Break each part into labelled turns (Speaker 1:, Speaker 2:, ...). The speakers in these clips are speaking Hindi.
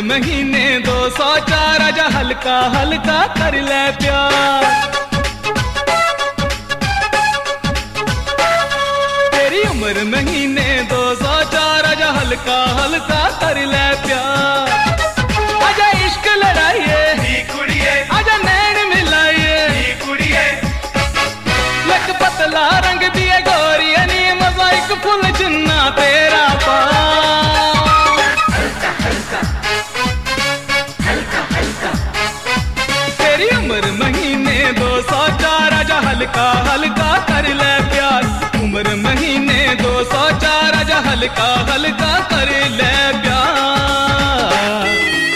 Speaker 1: महीने 204 आजा हल्का हल्का कर ले प्यार। तेरी उम्र महीने 204 आजा हल्का हल्का कर ले प्यार। आजा इश्क लड़ाइए आजा नैन मिलाइए लक पतला रंग दिए गोरिया नी मोज़ाइक फुल जिन्ना तेरा महीने 204 आजा हल्का हल्का कर ले प्यार। उम्र महीने 204 आजा हल्का हल्का कर ले प्यार।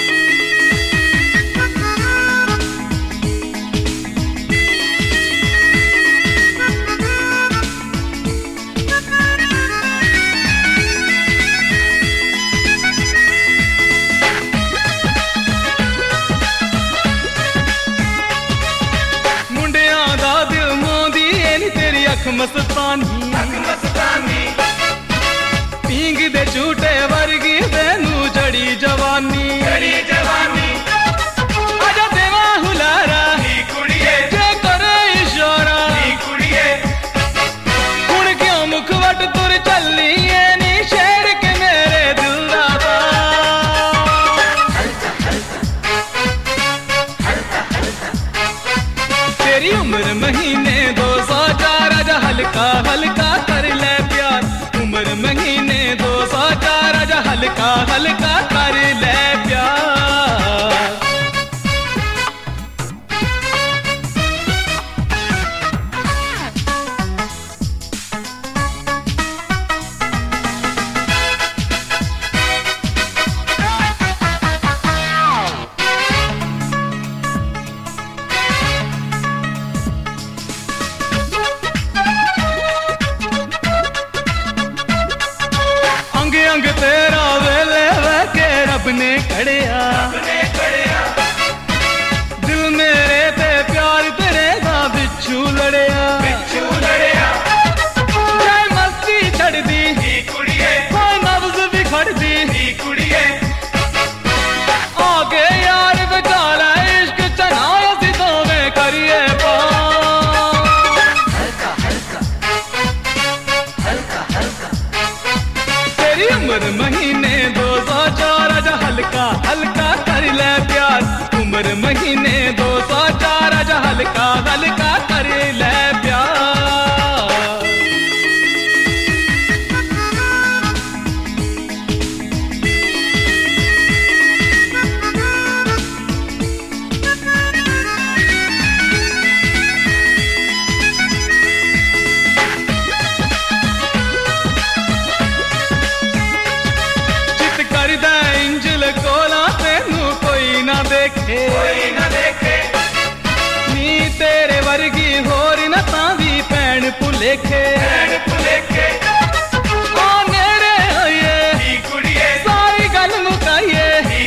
Speaker 1: मस्तानी पींग दे झूठे वर्गी बेनू जड़ी जवानी आजा देवा हुलारा जे करे इशारा हुण क्यों मुखवट तुर चली है नी शेर के मेरे दिल दा तेरी उम्र महीने 204 आजा हल्का हल्का कर ले प्यार। उम्र महीने 204 आजा हल्का हल्का कर ले प्यार। अंग तेरा वेले वैके रब ने कड़िया दिल मेरे ते प्यार तेरे दा बिच्छू लड़िया जय मस्ती छड़ दी हो नब्ज भी खड़ दी आगे यार बचाला इश्क चनाया सी दोवें करिए उम्र महीने 204 आजा हल्का हल्का कर ले प्यार। उम्र महीने 204 आजा हल्का हल्का कर ले प्यार। कोई ना देखे नी तेरे वर्गी होर न तांदी भैन भुलेखे आ नेड़े होइए सारी गल मुकाइए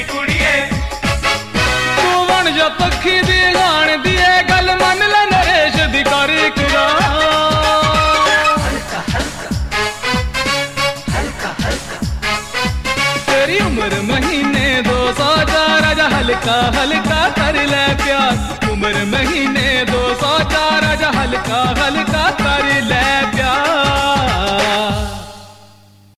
Speaker 1: तू बन जा पक्षी दी गान दिए गल मन ले नरेश दी कर तेरी उम्र महीने 204 आजा हल्का हल्का कर ले प्यार। उम्र महीने 204 आजा हल्का हल्का